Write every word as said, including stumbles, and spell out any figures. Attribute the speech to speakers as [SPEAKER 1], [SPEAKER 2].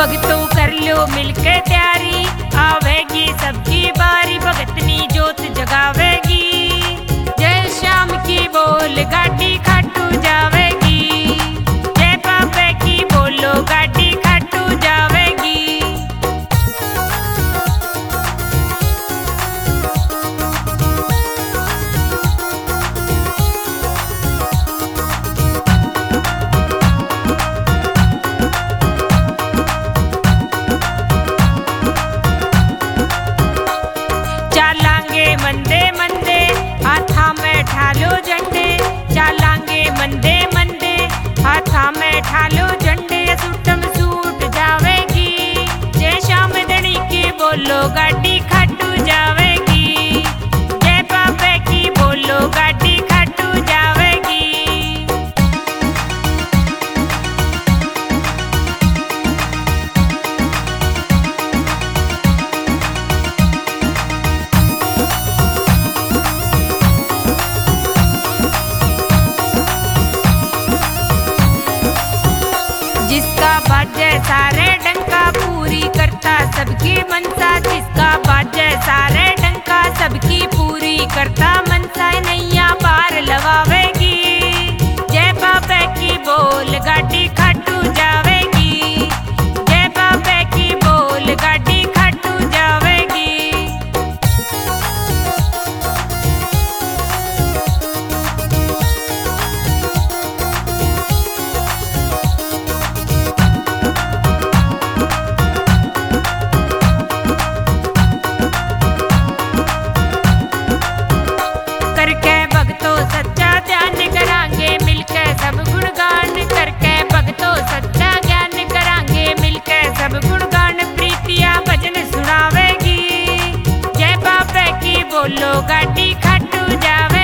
[SPEAKER 1] भगतों कर लो मिलके तैयारी, आवेगी सबकी बारी, भगतनी जोत जगावेगी। जय श्याम की बोल गाड़ी खाटू जावेगी, जय बाबे की बोलो गाड़ी खाटू जावेगी। चालांगे मंदे मंदे हाथा में ठालो झंडे, चालांगे मंदे मंदे हाथा में ठालो झंडे, सूटम सूट जावेगी। जय श्याम धनी की बोलो गाड़ी खाटू जावेगी, जय बाबे की बोलो गाड़ी खाटू जावेगी। जिसका बाजे सारे डंका पूरी करता सबकी मनसा, जिसका बाजे सारे डंका सबकी पूरी करता मनसा, नैया पार लवावेगी। जय बाबे की बोल गाड़ी खाटू जावेगी, जय बाबे की बोल गाड़ी खाटू जावेगी। करके भगतों सच्चा ध्यान करांगे मिलके सब गुणगान, करके भगतों सच्चा ज्ञान करांगे मिलके सब गुणगान, प्रीतिया भजन सुनावेगी। जय बाबे की बोलो गाड़ी खाटू जावे।